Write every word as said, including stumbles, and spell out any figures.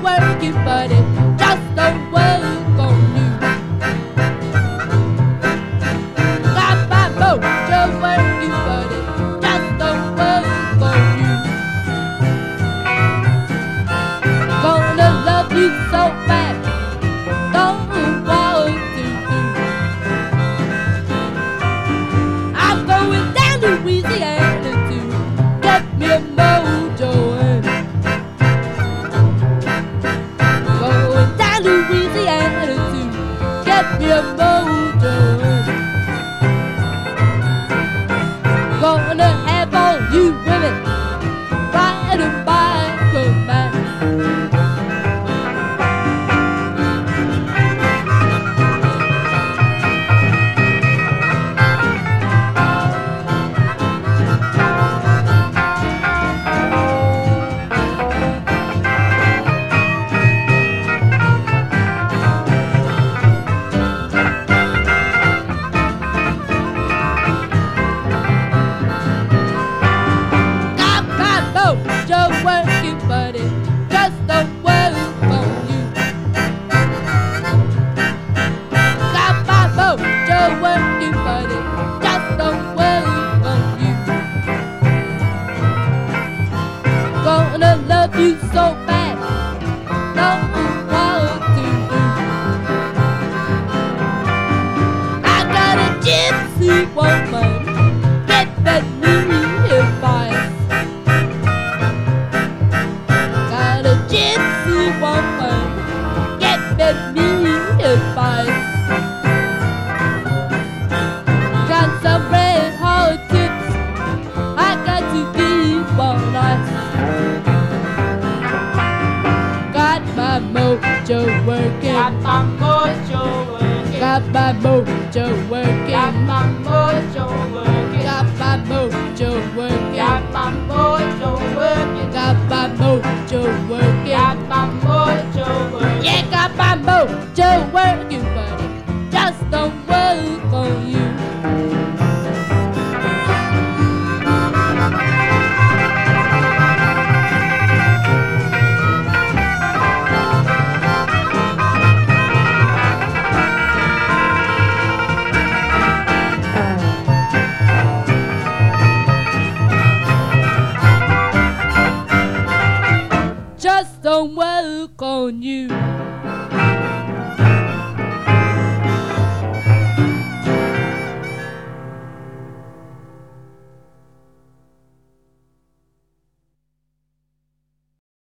working, but it just don't work on you. Got my mojo working, but it just don't work on you. Gonna love you so bad, don't want to do. I'm going down to Louisiana to get me a mojo in. Going down to Louisiana to get me a mojo in. Gonna have all you women riding by command. Working, but it just don't work on you. Got my mojo working, but it just don't work on you. Gonna love you so bad, don't want to do. I got a gypsy woman, giving me advice. Gypsy woman, giving me advice. Got some red hot tips, I got to keep on ice. Got my mojo working, Got my mojo working. got my mojo working, Got my mojo working. got my mojo working, Got my mojo working. got my mojo working. Got my mojo working. Yeah, got my mojo working, but it just don't work on you. Just don't work on you.